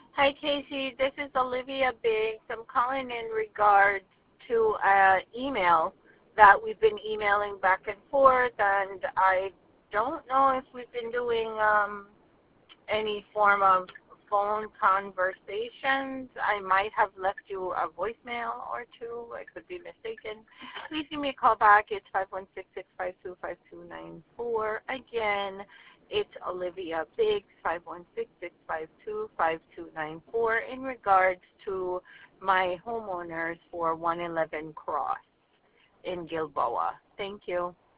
Hi, Casey. This is Olivia Biggs. I'm calling in regards to an email that we've been emailing back and forth, and I don't know if we've been doing any form of phone conversations. I might have left you a voicemail or two. I could be mistaken. Please give me a call back. It's 516-652-5294. Again, it's Olivia Biggs, 516-652-5294, in regards to my homeowners for 111 Cross in Gilboa. Thank you.